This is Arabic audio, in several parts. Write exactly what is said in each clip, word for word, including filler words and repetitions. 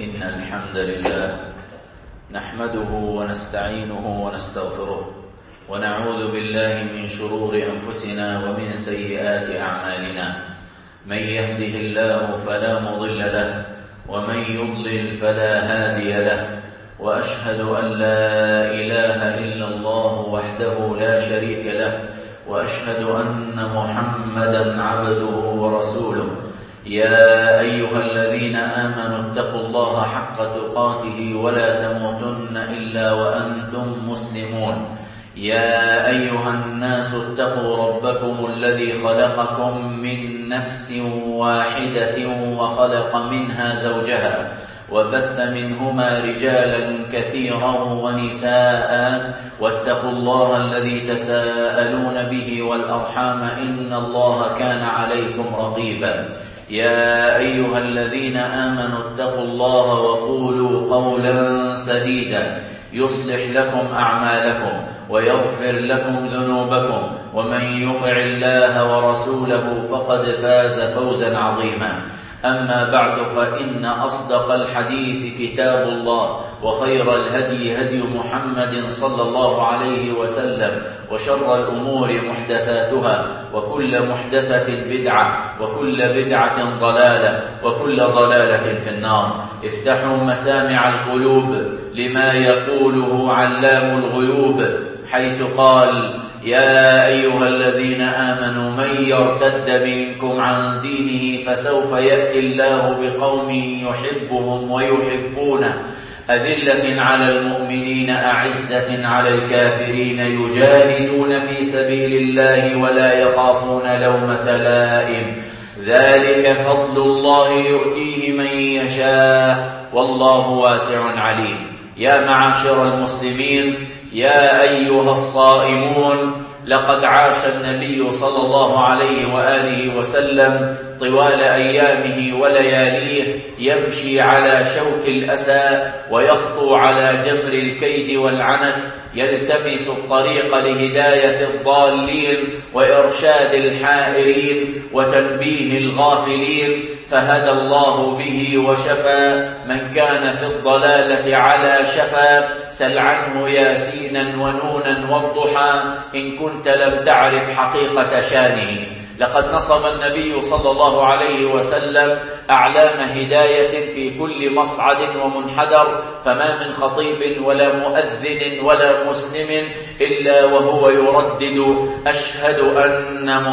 إن الحمد لله نحمده ونستعينه ونستغفره ونعوذ بالله من شرور أنفسنا ومن سيئات أعمالنا. من يهده الله فلا مضل له ومن يضلل فلا هادي له، وأشهد أن لا إله إلا الله وحده لا شريك له، وأشهد أن محمدا عبده ورسوله. يا أيها الذين آمنوا اتقوا الله حق تقاته ولا تموتن إلا وأنتم مسلمون. يا أيها الناس اتقوا ربكم الذي خلقكم من نفس واحدة وخلق منها زوجها وبث منهما رجالا كثيرا ونساء، واتقوا الله الذي تساءلون به والأرحام إن الله كان عليكم رقيبا. يا أيها الذين آمنوا اتقوا الله وقولوا قولا سديدا يصلح لكم أعمالكم ويغفر لكم ذنوبكم، ومن يطع الله ورسوله فقد فاز فوزا عظيما. أما بعد، فإن أصدق الحديث كتاب الله، وخير الهدي هدي محمد صلى الله عليه وسلم، وشر الأمور محدثاتها، وكل محدثة بدعة، وكل بدعة ضلالة، وكل ضلالة في النار. افتحوا مسامع القلوب لما يقوله علام الغيوب، حيث قال: يا أيها الذين آمنوا من يرتد منكم عن دينه فسوف يأتي الله بقوم يحبهم ويحبونه، أذلة على المؤمنين أعزة على الكافرين، يجاهدون في سبيل الله ولا يخافون لومة لائم. ذلك فضل الله يؤتيه من يشاء والله واسع عليم. يا معاشر المسلمين، يا أيها الصائمون، لقد عاش النبي صلى الله عليه وآله وسلم طوال أيامه ولياليه يمشي على شوك الأسى ويخطو على جمر الكيد والعنت، يلتمس الطريق لهداية الضالين وإرشاد الحائرين وتنبيه الغافلين، فهدى الله به وشفى من كان في الضلالة على شفا. سل عنه ياسينا ونونا والضحى إن كنت لم تعرف حقيقة شانه. لقد نصب النبي صلى الله عليه وسلم أعلام هداية في كل مصعد ومنحدر، فما من خطيب ولا مؤذن ولا مسلم إلا وهو يردد: أشهد أن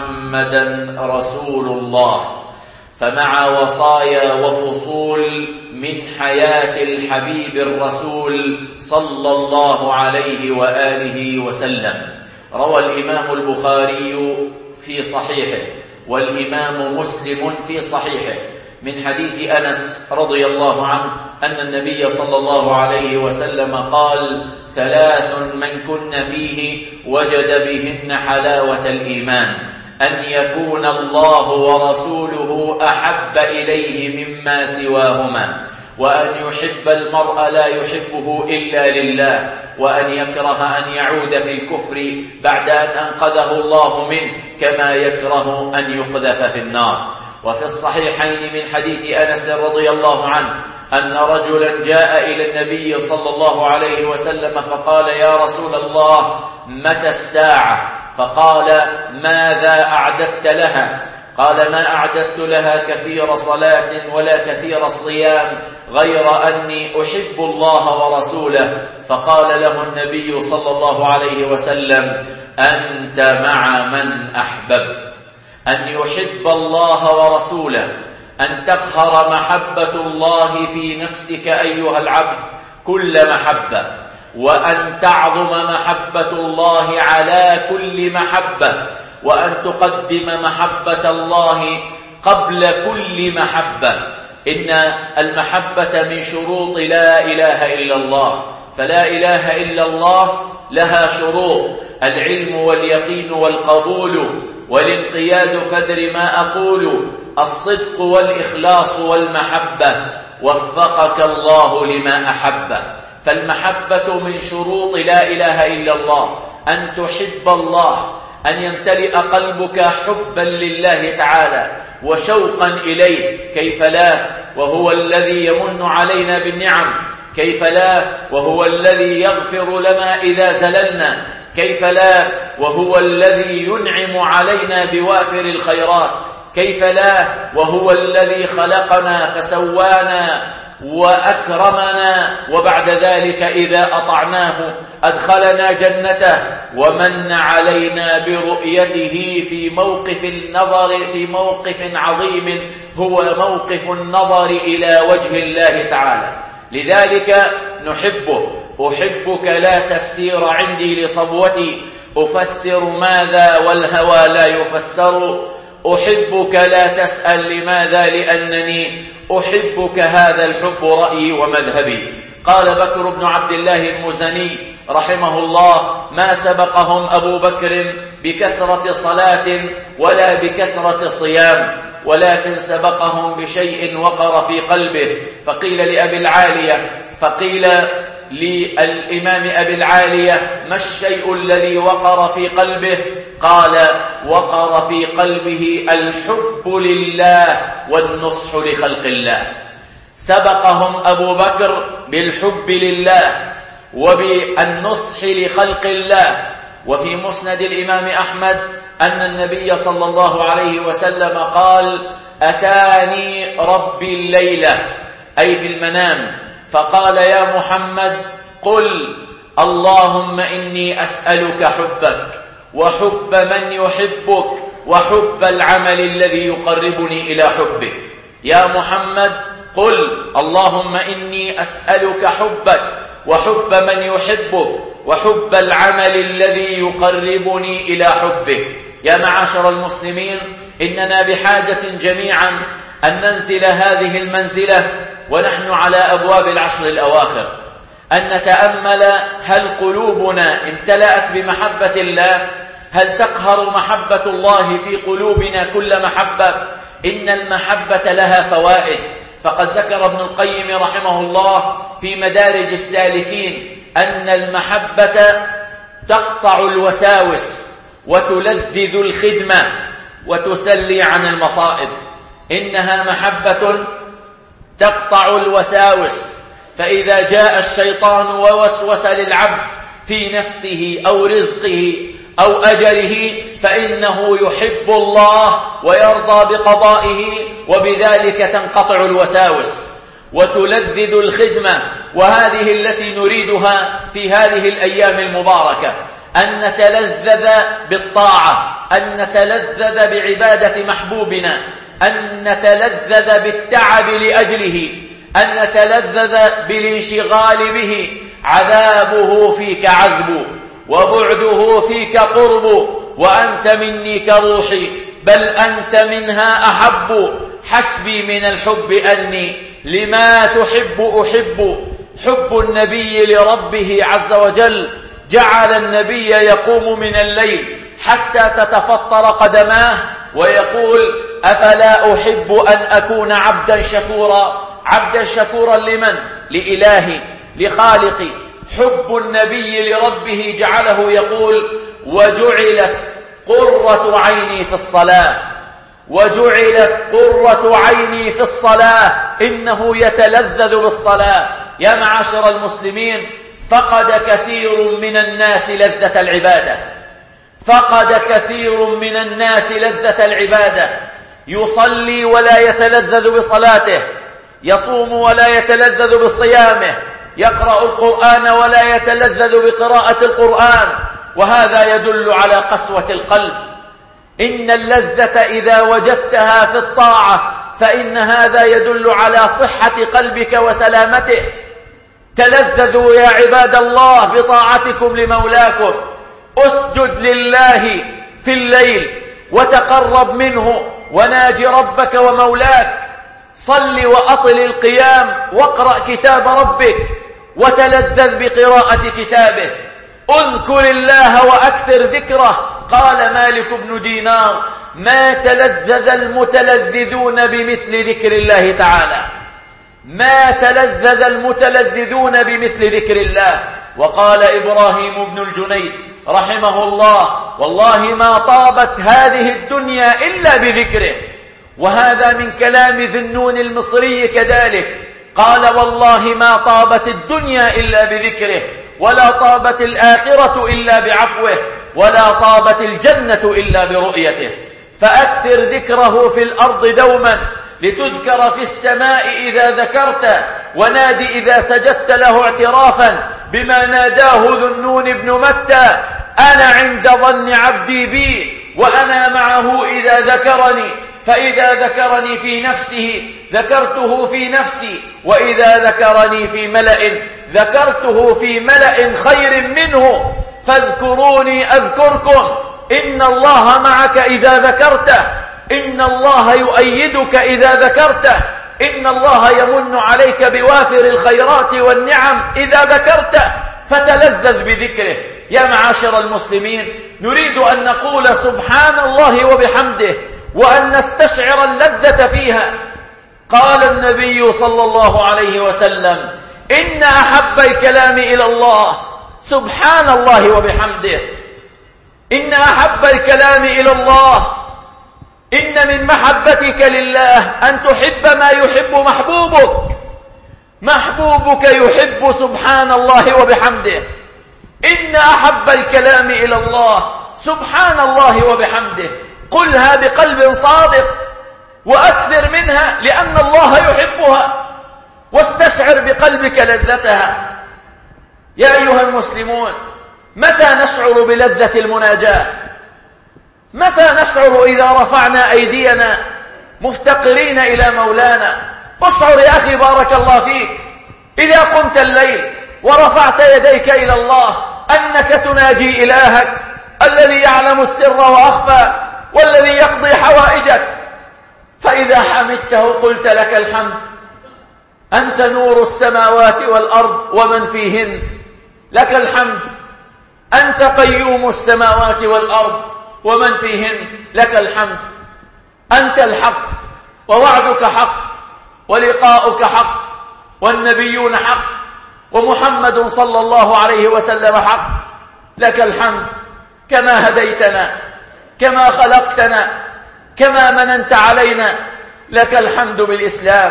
محمدا رسول الله. فمع وصايا وفصول من حياة الحبيب الرسول صلى الله عليه وآله وسلم، روى الإمام البخاري في صحيحه والإمام مسلم في صحيحه من حديث أنس رضي الله عنه أن النبي صلى الله عليه وسلم قال: ثلاث من كن فيه وجد بهن حلاوة الإيمان: أن يكون الله ورسوله أحب إليه مما سواهما، وأن يحب المرء لا يحبه إلا لله، وأن يكره أن يعود في الكفر بعد أن أنقذه الله منه، كما يكره أن يقذف في النار. وفي الصحيحين من حديث أنس رضي الله عنه أن رجلا جاء إلى النبي صلى الله عليه وسلم فقال: يا رسول الله، متى الساعة؟ فقال: ماذا أعددت لها؟ قال: ما أعددت لها كثير صلاة ولا كثير صيام، غير أني أحب الله ورسوله. فقال له النبي صلى الله عليه وسلم: أنت مع من أحببت. أن يحب الله ورسوله، أن تقهر محبة الله في نفسك أيها العبد كل محبة، وأن تعظم محبة الله على كل محبة، وأن تقدم محبة الله قبل كل محبة. إن المحبة من شروط لا إله إلا الله، فلا إله إلا الله لها شروط: العلم واليقين والقبول والانقياد، فدر ما أقول، الصدق والإخلاص والمحبة، وفقك الله لما أحبه. فالمحبة من شروط لا إله إلا الله، أن تحب الله، أن يمتلئ قلبك حبا لله تعالى وشوقا إليه. كيف لا؟ وهو الذي يمن علينا بالنعم، كيف لا وهو الذي يغفر لنا إذا زللنا، كيف لا وهو الذي ينعم علينا بوافر الخيرات، كيف لا وهو الذي خلقنا فسوانا وأكرمنا، وبعد ذلك إذا أطعناه أدخلنا جنته ومن علينا برؤيته في موقف النظر في موقف عظيم هو موقف النظر إلى وجه الله تعالى. لذلك نحبه. أحبك لا تفسير عندي لصبوتي، أفسر ماذا والهوى لا يفسر. أحبك لا تسأل لماذا لأنني أحبك، هذا الحب رأيي ومذهبي. قال بكر بن عبد الله المزني رحمه الله: ما سبقهم أبو بكر بكثرة صلاة ولا بكثرة صيام، ولكن سبقهم بشيء وقر في قلبه. فقيل لأبي العالية فقيل للإمام أبي العالية: ما الشيء الذي وقر في قلبه؟ قال: وقر في قلبه الحب لله والنصح لخلق الله. سبقهم أبو بكر بالحب لله وبالنصح لخلق الله. وفي مسند الإمام أحمد أن النبي صلى الله عليه وسلم قال: أتاني ربي الليلة، أي في المنام، فقال: يا محمد قل اللهم إني أسألك حبك وحب من يحبك وحب العمل الذي يقربني إلى حبك. يا محمد قل اللهم إني أسألك حبك وحب من يحبك وحب العمل الذي يقربني إلى حبك. يا معاشر المسلمين، إننا بحاجة جميعا أن ننزل هذه المنزلة ونحن على أبواب العشر الأواخر، أن نتأمل هل قلوبنا امتلأت بمحبة الله؟ هل تقهر محبة الله في قلوبنا كل محبة؟ إن المحبة لها فوائد، فقد ذكر ابن القيم رحمه الله في مدارج السالكين أن المحبة تقطع الوساوس وتلذذ الخدمة وتسلي عن المصائب. إنها محبة تقطع الوساوس، فإذا جاء الشيطان ووسوس للعبد في نفسه أو رزقه أو أجله فإنه يحب الله ويرضى بقضائه، وبذلك تنقطع الوساوس وتلذذ الخدمة. وهذه التي نريدها في هذه الأيام المباركة، أن نتلذذ بالطاعة، أن نتلذذ بعبادة محبوبنا، أن نتلذذ بالتعب لأجله، أن نتلذذ بالانشغال به. عذابه فيك عذب وبعده فيك قرب، وأنت مني كروحي بل أنت منها أحب. حسبي من الحب أني لما تحب أحب. حب النبي لربه عز وجل جعل النبي يقوم من الليل حتى تتفطر قدماه ويقول: أفلا أحب أن أكون عبدا شكورا. عبدا شكورا لمن؟ لإلهي لخالقي. حب النبي لربه جعله يقول: وجعلت قرة عيني في الصلاة، وجعلت قرة عيني في الصلاة. إنه يتلذذ بالصلاة. يا معاشر المسلمين، فقد كثير من الناس لذة العبادة، فقد كثير من الناس لذة العبادة. يصلي ولا يتلذذ بصلاته، يصوم ولا يتلذذ بصيامه، يقرأ القرآن ولا يتلذذ بقراءة القرآن، وهذا يدل على قسوة القلب. إن اللذة إذا وجدتها في الطاعة فإن هذا يدل على صحة قلبك وسلامته. تلذذوا يا عباد الله بطاعتكم لمولاكم. اسجد لله في الليل وتقرب منه وناجي ربك ومولاك. صل وأطل القيام واقرأ كتاب ربك وتلذذ بقراءة كتابه. اذكر الله وأكثر ذكره. قال مالك بن دينار: ما تلذذ المتلذذون بمثل ذكر الله تعالى، ما تلذذ المتلذذون بمثل ذكر الله. وقال إبراهيم بن الجنيد رحمه الله: والله ما طابت هذه الدنيا إلا بذكره، وهذا من كلام ذي النون المصري كذلك، قال والله ما طابت الدنيا إلا بذكره، ولا طابت الآخرة إلا بعفوه، ولا طابت الجنة إلا برؤيته. فأكثر ذكره في الأرض دوما، لتذكر في السماء إذا ذكرت، ونادي إذا سجدت له اعترافا بما ناداه ذو النون بن متى: أنا عند ظن عبدي بي وأنا معه إذا ذكرني، فإذا ذكرني في نفسه ذكرته في نفسي، وإذا ذكرني في ملأ ذكرته في ملأ خير منه. فاذكروني أذكركم، إن الله معك إذا ذكرته، إن الله يؤيدك إذا ذكرته، إن الله يمن عليك بوافر الخيرات والنعم إذا ذكرته، فتلذذ بذكره. يا معاشر المسلمين، نريد أن نقول سبحان الله وبحمده وأن نستشعر اللذة فيها. قال النبي صلى الله عليه وسلم: إن أحب الكلام إلى الله سبحان الله وبحمده. إن أحب الكلام إلى الله، إن من محبتك لله أن تحب ما يحب محبوبك. محبوبك يحب سبحان الله وبحمده. إن أحب الكلام إلى الله سبحان الله وبحمده. قلها بقلب صادق وأكثر منها، لأن الله يحبها، واستشعر بقلبك لذتها. يا أيها المسلمون، متى نشعر بلذة المناجاة؟ متى نشعر إذا رفعنا أيدينا مفتقرين إلى مولانا؟ اشعر يا أخي بارك الله فيك إذا قمت الليل ورفعت يديك إلى الله أنك تناجي إلهك الذي يعلم السر وأخفى، والذي يقضي حوائجك. فإذا حمدته قلت: لك الحمد، أنت نور السماوات والأرض ومن فيهن، لك الحمد، أنت قيوم السماوات والأرض ومن فيهن، لك الحمد، أنت الحق، ووعدك حق، ولقاؤك حق، والنبيون حق، ومحمد صلى الله عليه وسلم حق، لك الحمد، كما هديتنا، كما خلقتنا، كما مننت علينا، لك الحمد بالإسلام،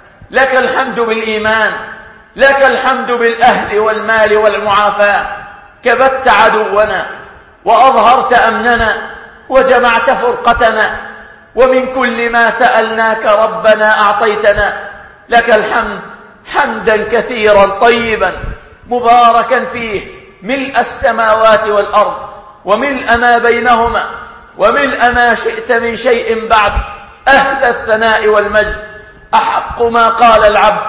لك الحمد بالإيمان، لك الحمد بالأهل والمال والمعافاة. كبت عدونا وأظهرت أمننا وجمعت فرقتنا، ومن كل ما سألناك ربنا أعطيتنا، لك الحمد حمدا كثيرا طيبا مباركا فيه، ملء السماوات والأرض وملء ما بينهما وملء ما شئت من شيء بعد، أهل الثناء والمجد. أحق ما قال العبد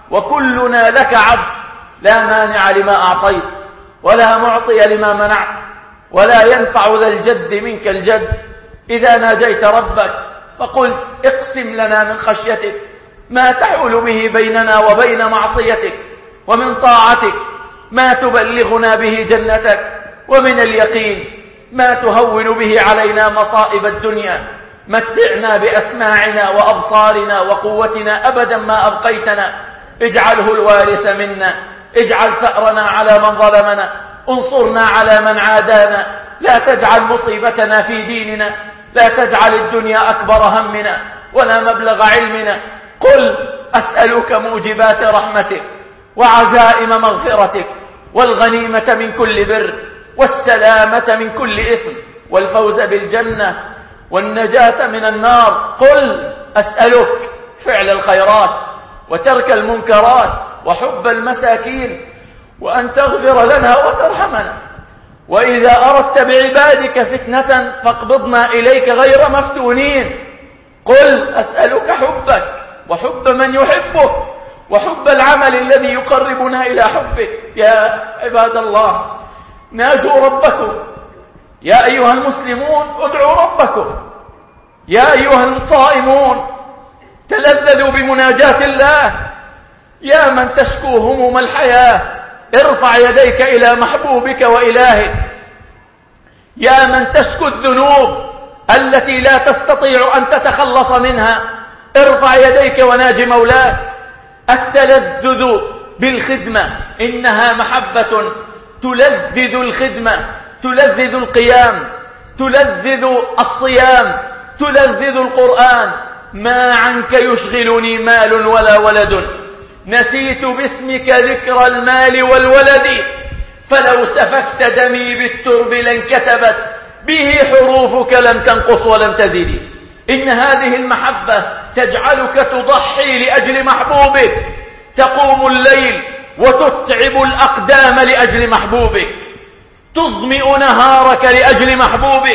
وكلنا لك عبد، لا مانع لما أعطيت ولا معطي لما منعت، ولا ينفع ذا الجد منك الجد. إذا ناجيت ربك فقلت: اقسم لنا من خشيتك ما تحول به بيننا وبين معصيتك، ومن طاعتك ما تبلغنا به جنتك، ومن اليقين ما تهون به علينا مصائب الدنيا. متعنا بأسماعنا وأبصارنا وقوتنا أبدا ما أبقيتنا، اجعله الوارث منا، اجعل ثأرنا على من ظلمنا، انصرنا على من عادانا، لا تجعل مصيبتنا في ديننا، لا تجعل الدنيا أكبر همنا ولا مبلغ علمنا. قل: أسألك موجبات رحمتك وعزائم مغفرتك، والغنيمة من كل بر، والسلامة من كل إثم، والفوز بالجنة، والنجاة من النار. قل: أسألك فعل الخيرات وترك المنكرات وحب المساكين، وأن تغفر لنا وترحمنا، وإذا أردت بعبادك فتنة فاقبضنا إليك غير مفتونين. قل: أسألك حبك وحب من يحبك، وحب العمل الذي يقربنا إلى حبك. يا عباد الله، ناجوا ربكم. يا أيها المسلمون، ادعوا ربكم. يا أيها الصائمون، تلذذوا بمناجاة الله. يا من تشكو هموم الحياة، ارفع يديك إلى محبوبك وإلهك. يا من تشكو الذنوب التي لا تستطيع أن تتخلص منها، ارفع يديك وناجي مولاك. التلذذ بالخدمة إنها محبة تلذذ الخدمة، تلذذ القيام، تلذذ الصيام، تلذذ القرآن، ما عنك يشغلني مال ولا ولد، نسيت باسمك ذكر المال والولد، فلو سفكت دمي بالترب لانكتبت به حروفك لم تنقص ولم تزد. إن هذه المحبة تجعلك تضحي لأجل محبوبك، تقوم الليل وتتعب الأقدام لأجل محبوبك، تظمئ نهارك لأجل محبوبك،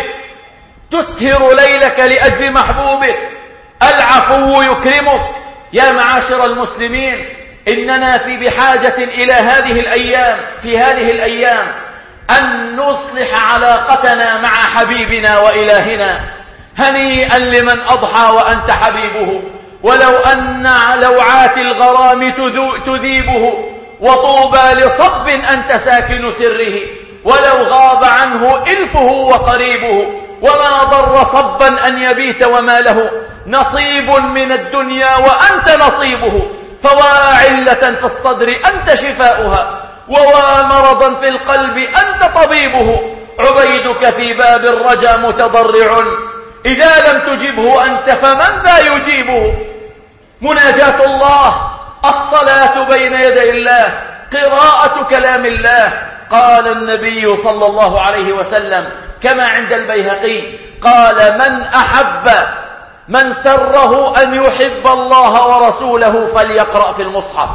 تسهر ليلك لأجل محبوبك. العفو يكرمك. يا معاشر المسلمين، إننا في بحاجة إلى هذه الأيام في هذه الأيام أن نصلح علاقتنا مع حبيبنا وإلهنا. هنيئا لمن أضحى وأنت حبيبه، ولو أن لوعات الغرام تذيبه، وطوبى لصب أنت ساكن سره، ولو غاب عنه إلفه وقريبه. وما ضر صبا أن يبيت وما له نصيب من الدنيا وأنت نصيبه. فوا علة في الصدر أنت شفاؤها، ووا مرضا في القلب أنت طبيبه. عبيدك في باب الرجا متضرع، إذا لم تجبه أنت فمن ذا يجيبه. مناجاة الله، الصلاة بين يدي الله، قراءة كلام الله. قال النبي صلى الله عليه وسلم كما عند البيهقي، قال: من أحب من سره أن يحب الله ورسوله فليقرأ في المصحف.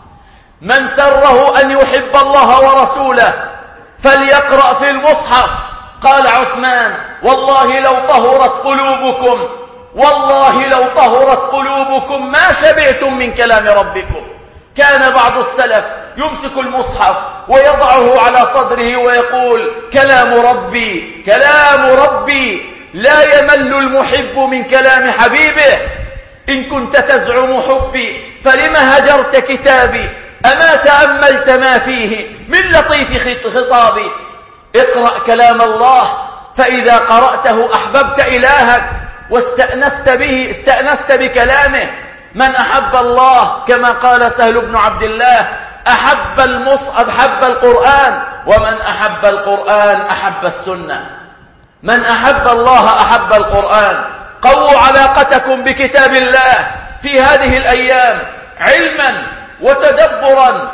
من سره أن يحب الله ورسوله فليقرأ في المصحف. قال عثمان: والله لو طهرت قلوبكم والله لو طهرت قلوبكم ما شبعتم من كلام ربكم. كان بعض السلف يمسك المصحف ويضعه على صدره ويقول: كلام ربي كلام ربي، لا يمل المحب من كلام حبيبه. إن كنت تزعم حبي فلم هجرت كتابي، أما تأملت ما فيه من لطيف خطابي. اقرأ كلام الله، فإذا قرأته أحببت إلهك واستأنست به استأنست بكلامه. من أحب الله كما قال سهل بن عبد الله: أحب المصحف أحب القرآن، ومن أحب القرآن أحب السنة. من أحب الله أحب القرآن. قووا علاقتكم بكتاب الله في هذه الأيام علما وتدبرا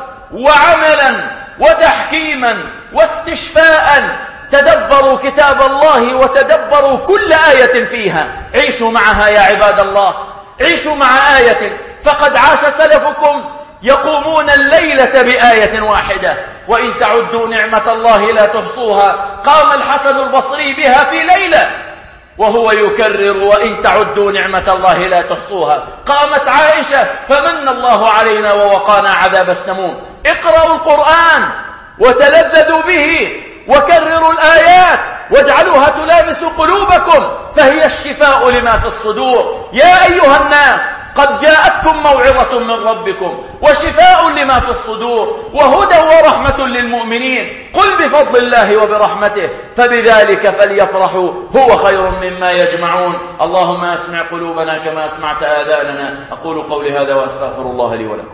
وعملا وتحكيما واستشفاء. تدبروا كتاب الله وتدبروا كل آية فيها. عيشوا معها يا عباد الله، عيشوا مع آية. فقد عاش سلفكم يقومون الليلة بآية واحدة، وإن تعدوا نعمة الله لا تحصوها. قام الحسن البصري بها في ليلة وهو يكرر: وإن تعدوا نعمة الله لا تحصوها. قامت عائشة: فمن الله علينا ووقانا عذاب السموم. اقرأوا القرآن وتلذذوا به وكرروا الآيات واجعلوها تلامس قلوبكم، فهي الشفاء لما في الصدور. يا أيها الناس، قد جاءتكم موعظة من ربكم وشفاء لما في الصدور وهدى ورحمة للمؤمنين. قل بفضل الله وبرحمته فبذلك فليفرحوا هو خير مما يجمعون. اللهم اسمع قلوبنا كما اسمعت آذاننا. أقول قولي هذا وأستغفر الله لي ولكم.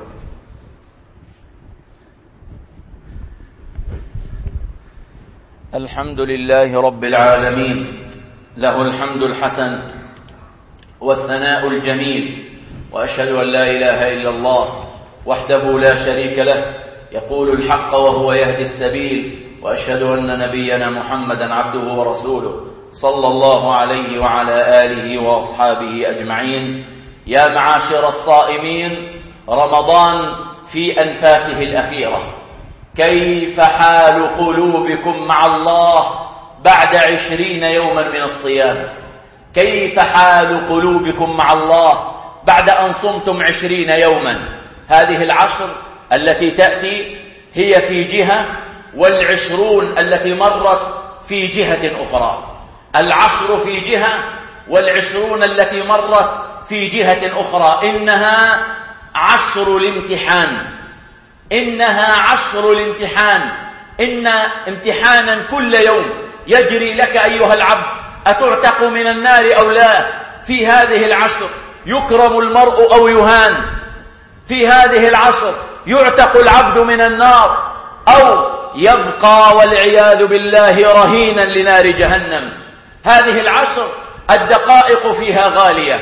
الحمد لله رب العالمين، له الحمد الحسن والثناء الجميل، وأشهد أن لا إله إلا الله وحده لا شريك له، يقول الحق وهو يهدي السبيل، وأشهد أن نبينا محمدا عبده ورسوله صلى الله عليه وعلى آله وأصحابه أجمعين. يا معاشر الصائمين، رمضان في أنفاسه الأخيرة. كيف حال قلوبكم مع الله بعد عشرين يوما من الصيام؟ كيف حال قلوبكم مع الله بعد أن صمتم عشرين يوما؟ هذه العشر التي تأتي هي في جهة، والعشرون التي مرت في جهة أخرى. العشر في جهة والعشرون التي مرت في جهة أخرى. إنها عشر الامتحان، إنها عشر الامتحان. إن امتحانا كل يوم يجري لك أيها العبد، أتعتق من النار أو لا؟ في هذه العشر يكرم المرء أو يهان. في هذه العشر يعتق العبد من النار أو يبقى والعياذ بالله رهينا لنار جهنم. هذه العشر الدقائق فيها غالية،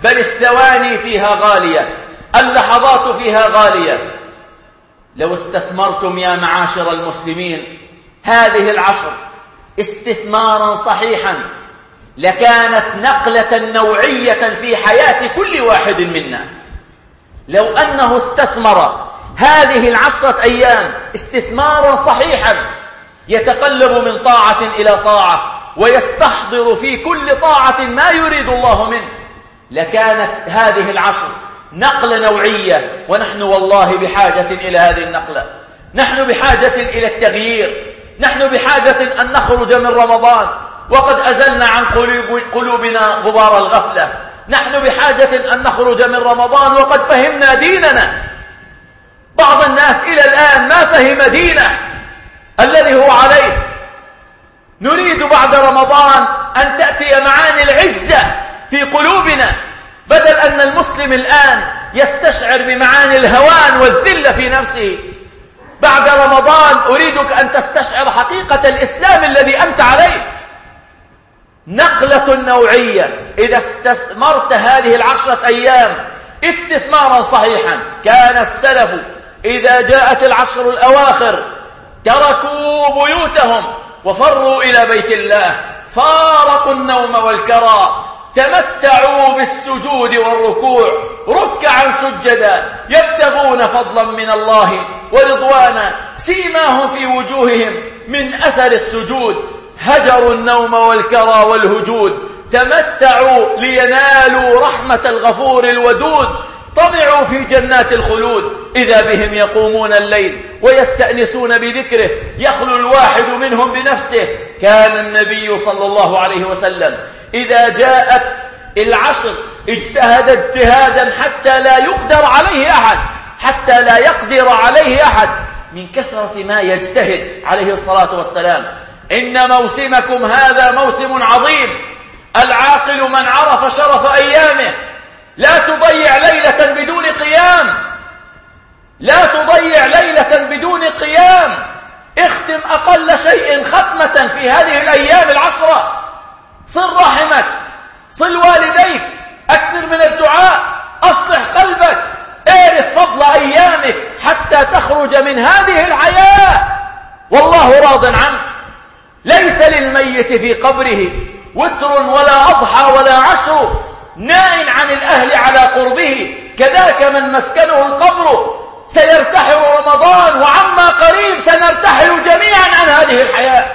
بل الثواني فيها غالية، اللحظات فيها غالية. لو استثمرتم يا معاشر المسلمين هذه العشر استثمارا صحيحا لكانت نقلة نوعية في حياة كل واحد منا. لو أنه استثمر هذه العشرة أيام استثمارا صحيحا يتقلب من طاعة إلى طاعة ويستحضر في كل طاعة ما يريد الله منه، لكانت هذه العشر نقلة نوعية. ونحن والله بحاجة إلى هذه النقلة، نحن بحاجة إلى التغيير، نحن بحاجة أن نخرج من رمضان وقد أزلنا عن قلوبنا غبار الغفلة، نحن بحاجة أن نخرج من رمضان وقد فهمنا ديننا. بعض الناس إلى الآن ما فهم دينه الذي هو عليه. نريد بعد رمضان أن تأتي معاني العزة في قلوبنا، بدل أن المسلم الآن يستشعر بمعاني الهوان والذل في نفسه. بعد رمضان أريدك أن تستشعر حقيقة الإسلام الذي أنت عليه. نقلة نوعية. إذا استثمرت هذه العشرة أيام استثمارا صحيحا، كان السلف إذا جاءت العشر الأواخر تركوا بيوتهم وفروا إلى بيت الله، فارقوا النوم والكرى، تمتعوا بالسجود والركوع، ركعا سجدا يبتغون فضلا من الله ورضوانا، سيماهم في وجوههم من أثر السجود، هجروا النوم والكرى والهجود، تمتعوا لينالوا رحمة الغفور الودود، طمعوا في جنات الخلود. إذا بهم يقومون الليل ويستأنسون بذكره، يخلو الواحد منهم بنفسه. كان النبي صلى الله عليه وسلم إذا جاءت العشر اجتهد اجتهادا حتى لا يقدر عليه أحد، حتى لا يقدر عليه أحد من كثرة ما يجتهد عليه الصلاة والسلام. إن موسمكم هذا موسم عظيم، العاقل من عرف شرف أيامه. لا تضيع ليلة بدون قيام، لا تضيع ليلة بدون قيام. اختم أقل شيء ختمة في هذه الأيام العشرة. صل رحمك، صل والديك، أكثر من الدعاء، أصلح قلبك، اعرف فضل أيامك حتى تخرج من هذه الحياة والله راض عنك. ليس للميت في قبره وتر ولا أضحى ولا عشر، نائٍ عن الأهل على قربه، كذاك من مسكنه القبر. سيرتحل رمضان وعما قريب سنرتحل جميعا عن هذه الحياة.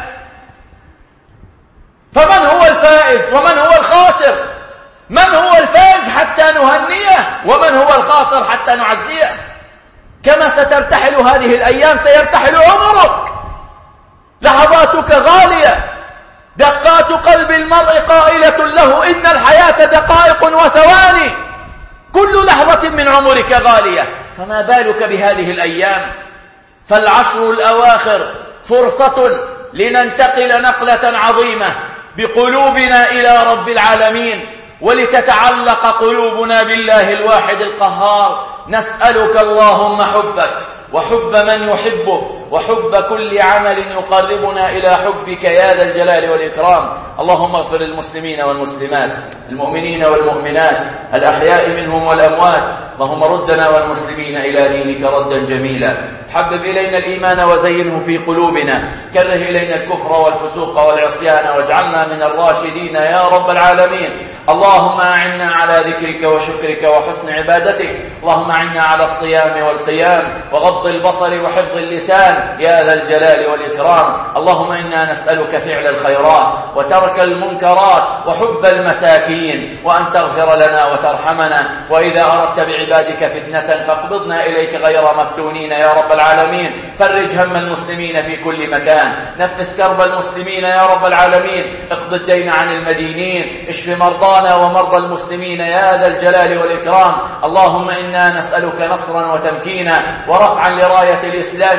فمن هو الفائز ومن هو الخاسر؟ من هو الفائز حتى نهنيه، ومن هو الخاسر حتى نعزيه؟ كما سترتحل هذه الأيام سيرتحل عمرك. لحظاتك غالية، دقات قلب المرء قائلة له إن الحياة دقائق وثواني، كل لحظة من عمرك غالية، فما بالك بهذه الأيام؟ فالعشر الأواخر فرصة لننتقل نقلة عظيمة بقلوبنا إلى رب العالمين، ولتتعلق قلوبنا بالله الواحد القهار. نسألك اللهم حبك وحب من يحبك وحب كل عمل يقربنا إلى حبك يا ذا الجلال والإكرام. اللهم اغفر للمسلمين والمسلمات، المؤمنين والمؤمنات، الأحياء منهم والأموات. اللهم ردنا والمسلمين إلى دينك ردا جميلا. حبب إلينا الإيمان وزينه في قلوبنا، كره إلينا الكفر والفسوق والعصيان واجعلنا من الراشدين يا رب العالمين. اللهم أعنا على ذكرك وشكرك وحسن عبادتك. اللهم أعنا على الصيام والقيام وغض البصر وحفظ اللسان يا ذا الجلال والإكرام. اللهم إنا نسألك فعل الخيرات وترك المنكرات وحب المساكين، وأن تغفر لنا وترحمنا، وإذا أردت بعبادك فتنة فاقبضنا إليك غير مفتونين يا رب العالمين. فرج هم المسلمين في كل مكان، نفس كرب المسلمين يا رب العالمين، اقض الدين عن المدينين، اشف مرضانا ومرضى المسلمين يا ذا الجلال والإكرام. اللهم إنا نسألك نصرا وتمكينا ورفعا لراية الإسلام والمسلمين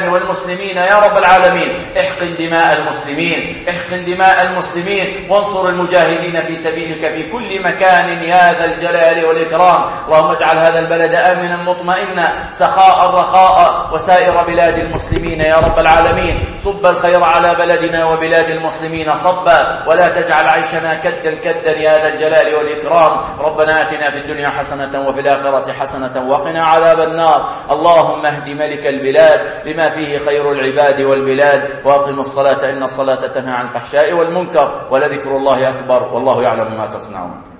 المسلمين يا رب العالمين. احقن دماء المسلمين، احقن دماء المسلمين، وانصر المجاهدين في سبيلك في كل مكان يا ذا الجلال والإكرام. اللهم اجعل هذا البلد آمنا مطمئنا سخاء رخاء، وسائر بلاد المسلمين يا رب العالمين. صب الخير على بلدنا وبلاد المسلمين صبا، ولا تجعل عيشنا كدا كدا يا ذا الجلال والإكرام. ربنا آتنا في الدنيا حسنة وفي الآخرة حسنة وقنا عذاب النار. اللهم اهد ملك البلاد لما فيه خير العباد والبلاد، وأقم الصلاة إن الصلاة تنهى عن الفحشاء والمنكر، ولذكر الله أكبر، والله يعلم ما تصنعون.